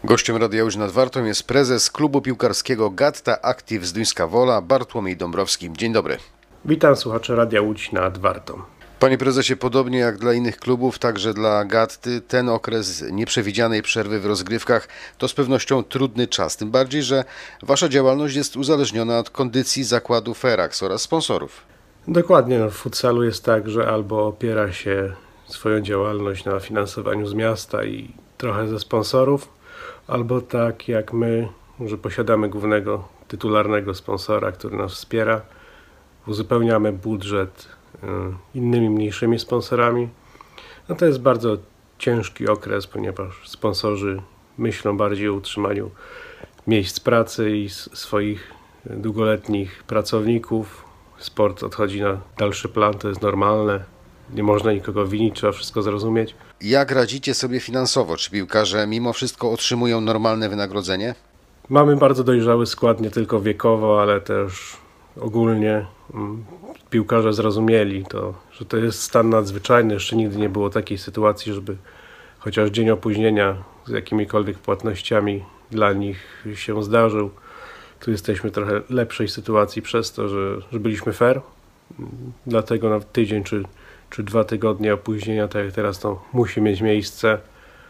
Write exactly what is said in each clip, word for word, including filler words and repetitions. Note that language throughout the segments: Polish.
Gościem Radia Łódź nad Wartą jest prezes klubu piłkarskiego Gatta Active Zduńska Wola Bartłomiej Dąbrowski. Dzień dobry. Witam słuchaczy Radia Łódź nad Wartą. Panie prezesie, podobnie jak dla innych klubów, także dla Gatty ten okres nieprzewidzianej przerwy w rozgrywkach to z pewnością trudny czas. Tym bardziej, że wasza działalność jest uzależniona od kondycji zakładu Ferax oraz sponsorów. Dokładnie, no w futsalu jest tak, że albo opiera się swoją działalność na finansowaniu z miasta i trochę ze sponsorów, albo tak jak my, że posiadamy głównego tytularnego sponsora, który nas wspiera, uzupełniamy budżet innymi mniejszymi sponsorami. No to jest bardzo ciężki okres, ponieważ sponsorzy myślą bardziej o utrzymaniu miejsc pracy i swoich długoletnich pracowników. Sport odchodzi na dalszy plan, to jest normalne. Nie można nikogo winić, trzeba wszystko zrozumieć. Jak radzicie sobie finansowo? Czy piłkarze mimo wszystko otrzymują normalne wynagrodzenie? Mamy bardzo dojrzały skład, nie tylko wiekowo, ale też ogólnie. Piłkarze zrozumieli to, że to jest stan nadzwyczajny. Jeszcze nigdy nie było takiej sytuacji, żeby chociaż dzień opóźnienia z jakimikolwiek płatnościami dla nich się zdarzył. Tu jesteśmy w trochę lepszej sytuacji przez to, że, że byliśmy fair. Dlatego na tydzień czy, czy dwa tygodnie opóźnienia, tak jak teraz, to musi mieć miejsce.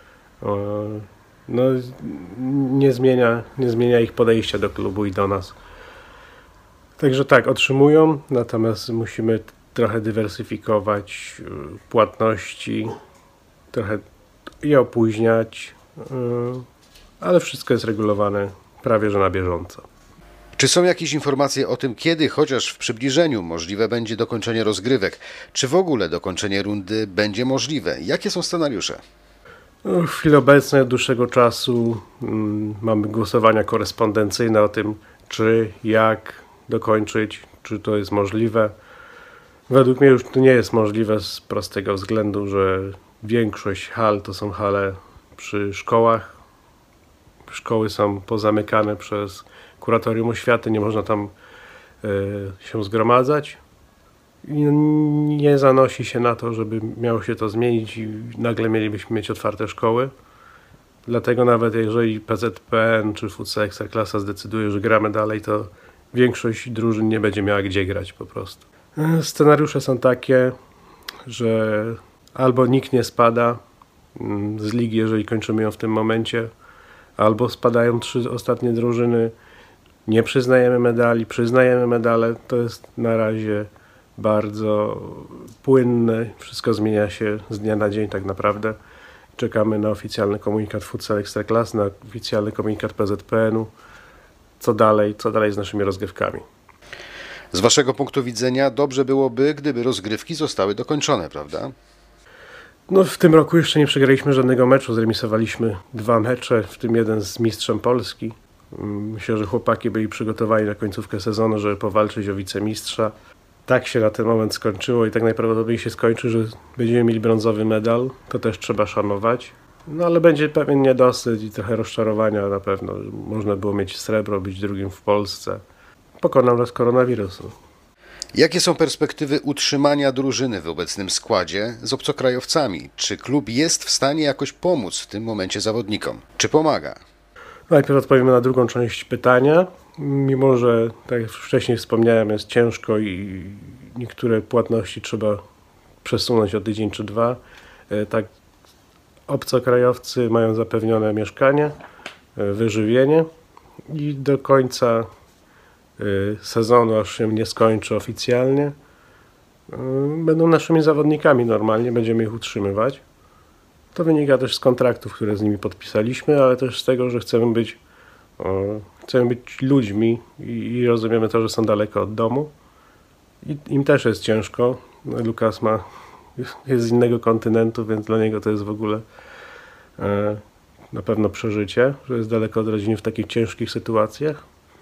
No, nie zmienia, nie zmienia ich podejścia do klubu i do nas. Także tak, otrzymują, natomiast musimy trochę dywersyfikować płatności, trochę je opóźniać, ale wszystko jest regulowane prawie że na bieżąco. Czy są jakieś informacje o tym, kiedy, chociaż w przybliżeniu, możliwe będzie dokończenie rozgrywek? Czy w ogóle dokończenie rundy będzie możliwe? Jakie są scenariusze? No, w chwili obecnej od dłuższego czasu mm, mamy głosowania korespondencyjne o tym, czy, jak dokończyć, czy to jest możliwe. Według mnie już to nie jest możliwe z prostego względu, że większość hal to są hale przy szkołach. Szkoły są pozamykane przez kuratorium oświaty, nie można tam y, się zgromadzać. I nie zanosi się na to, żeby miało się to zmienić i nagle mielibyśmy mieć otwarte szkoły. Dlatego nawet jeżeli P Z P N czy Futsal Ekstraklasa zdecyduje, że gramy dalej, to większość drużyn nie będzie miała gdzie grać po prostu. Scenariusze są takie, że albo nikt nie spada z ligi, jeżeli kończymy ją w tym momencie, albo spadają trzy ostatnie drużyny, nie przyznajemy medali, przyznajemy medale. To jest na razie bardzo płynne, wszystko zmienia się z dnia na dzień tak naprawdę. Czekamy na oficjalny komunikat Futsal Ekstraklasy, na oficjalny komunikat P Z P N u. Co dalej, co dalej z naszymi rozgrywkami. Z waszego punktu widzenia dobrze byłoby, gdyby rozgrywki zostały dokończone, prawda? No w tym roku jeszcze nie przegraliśmy żadnego meczu, zremisowaliśmy dwa mecze, w tym jeden z mistrzem Polski. Myślę, że chłopaki byli przygotowani na końcówkę sezonu, żeby powalczyć o wicemistrza. Tak się na ten moment skończyło i tak najprawdopodobniej się skończy, że będziemy mieli brązowy medal. To też trzeba szanować. No ale będzie pewien niedosyt i trochę rozczarowania na pewno. Można było mieć srebro, być drugim w Polsce. Pokonał nas koronawirus. Jakie są perspektywy utrzymania drużyny w obecnym składzie z obcokrajowcami? Czy klub jest w stanie jakoś pomóc w tym momencie zawodnikom? Czy pomaga? Najpierw odpowiemy na drugą część pytania. Mimo że, tak jak wcześniej wspomniałem, jest ciężko i niektóre płatności trzeba przesunąć o tydzień czy dwa, tak obcokrajowcy mają zapewnione mieszkanie, wyżywienie i do końca sezonu, aż się nie skończy oficjalnie, będą naszymi zawodnikami normalnie, będziemy ich utrzymywać. To wynika też z kontraktów, które z nimi podpisaliśmy, ale też z tego, że chcemy być, chcemy być ludźmi i rozumiemy to, że są daleko od domu. I im też jest ciężko. Lukas ma, jest z innego kontynentu, więc dla niego to jest w ogóle e, na pewno przeżycie, że jest daleko od rodziny w takich ciężkich sytuacjach.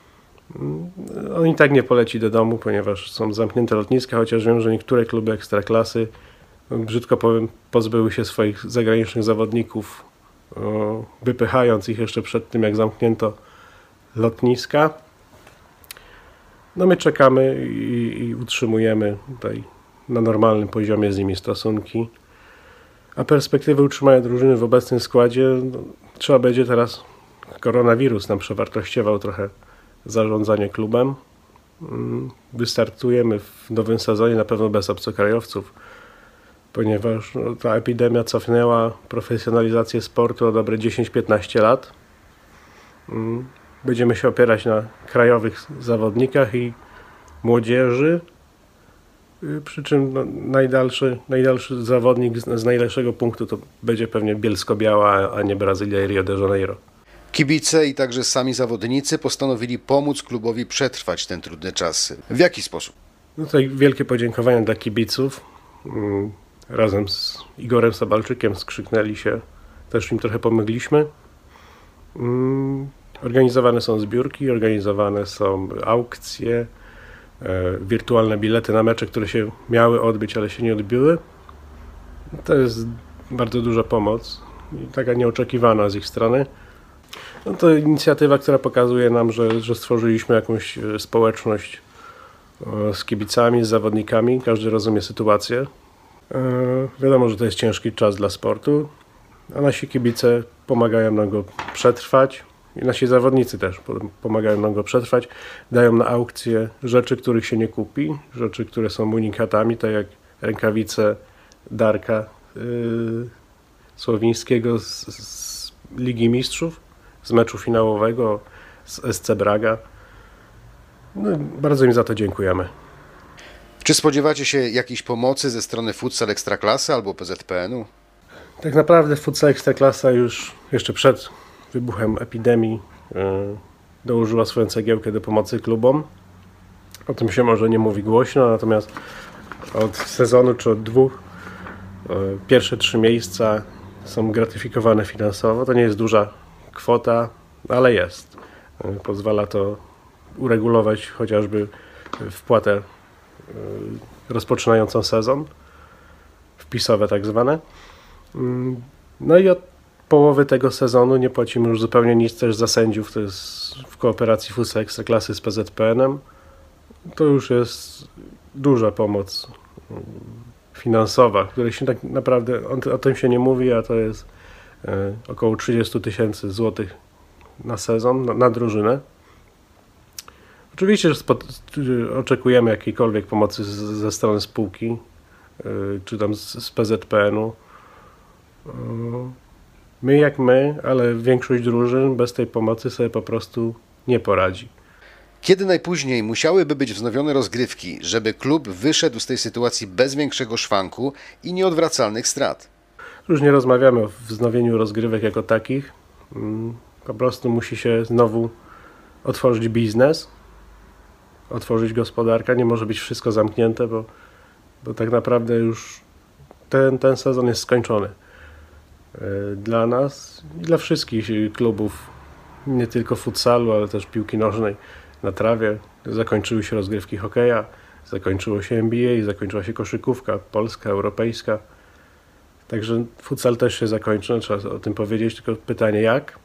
On i tak nie poleci do domu, ponieważ są zamknięte lotniska, chociaż wiem, że niektóre kluby ekstraklasy, brzydko powiem, pozbyły się swoich zagranicznych zawodników, o, wypychając ich jeszcze przed tym, jak zamknięto lotniska. No my czekamy i, i utrzymujemy tutaj na normalnym poziomie z nimi stosunki. A perspektywy utrzymania drużyny w obecnym składzie no, trzeba będzie teraz koronawirus nam przewartościował trochę zarządzanie klubem. Wystartujemy w nowym sezonie na pewno bez obcokrajowców, ponieważ no, ta epidemia cofnęła profesjonalizację sportu o dobre dziesięć piętnaście lat. Będziemy się opierać na krajowych zawodnikach i młodzieży, przy czym no, najdalszy, najdalszy zawodnik z, z najlepszego punktu to będzie pewnie Bielsko-Biała, a nie Brazylia i Rio de Janeiro. Kibice i także sami zawodnicy postanowili pomóc klubowi przetrwać ten trudny czas. W jaki sposób? No tutaj wielkie podziękowania dla kibiców. Razem z Igorem Sobalczykiem skrzyknęli się, też im trochę pomogliśmy. Organizowane są zbiórki, organizowane są aukcje, wirtualne bilety na mecze, które się miały odbyć, ale się nie odbyły. To jest bardzo duża pomoc i taka nieoczekiwana z ich strony. No to inicjatywa, która pokazuje nam, że, że stworzyliśmy jakąś społeczność z kibicami, z zawodnikami. Każdy rozumie sytuację. Wiadomo, że to jest ciężki czas dla sportu, a nasi kibice pomagają nam go przetrwać i nasi zawodnicy też pomagają nam go przetrwać. Dają na aukcję rzeczy, których się nie kupi, rzeczy, które są unikatami, tak jak rękawice Darka yy, Słowińskiego z, z Ligi Mistrzów, z meczu finałowego z S C Braga. No, bardzo im za to dziękujemy. Czy spodziewacie się jakiejś pomocy ze strony Futsal Ekstraklasy albo P Z P N-u? Tak naprawdę Futsal Ekstraklasa już jeszcze przed wybuchem epidemii yy, dołożyła swoją cegiełkę do pomocy klubom. O tym się może nie mówi głośno, natomiast od sezonu czy od dwóch yy, pierwsze trzy miejsca są gratyfikowane finansowo. To nie jest duża kwota, ale jest. Yy, pozwala to uregulować chociażby wpłatę yy, rozpoczynającą sezon, wpisowe tak zwane. Yy, no i od połowy tego sezonu nie płacimy już zupełnie nic też za sędziów, to jest w kooperacji Futsal Ekstraklasy z P Z P N-em. To już jest duża pomoc finansowa, której się tak naprawdę, o, o tym się nie mówi, a to jest e, około trzydzieści tysięcy złotych na sezon, na, na drużynę. Oczywiście, że spod, oczekujemy jakiejkolwiek pomocy z, ze strony spółki, e, czy tam z, z P Z P N-u. E, My jak my, ale większość drużyn bez tej pomocy sobie po prostu nie poradzi. Kiedy najpóźniej musiałyby być wznowione rozgrywki, żeby klub wyszedł z tej sytuacji bez większego szwanku i nieodwracalnych strat? Różnie rozmawiamy o wznowieniu rozgrywek jako takich. Po prostu musi się znowu otworzyć biznes, otworzyć gospodarka. Nie może być wszystko zamknięte, bo, bo tak naprawdę już ten, ten sezon jest skończony. Dla nas i dla wszystkich klubów, nie tylko futsalu, ale też piłki nożnej na trawie. Zakończyły się rozgrywki hokeja, zakończyło się N B A, zakończyła się koszykówka polska, europejska. Także futsal też się zakończy, no, trzeba o tym powiedzieć, tylko pytanie jak.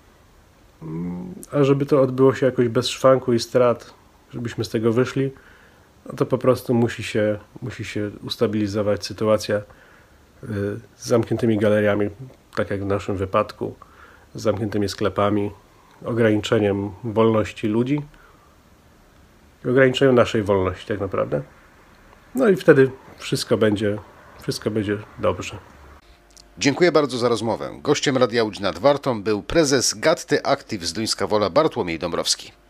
A żeby to odbyło się jakoś bez szwanku i strat, żebyśmy z tego wyszli, no to po prostu musi się, musi się ustabilizować sytuacja z zamkniętymi galeriami, tak jak w naszym wypadku, z zamkniętymi sklepami, ograniczeniem wolności ludzi i ograniczeniem naszej wolności tak naprawdę. No i wtedy wszystko będzie, wszystko będzie dobrze. Dziękuję bardzo za rozmowę. Gościem Radia Łódź nad Wartą był prezes Gatty Active z Duńska Wola Bartłomiej Dąbrowski.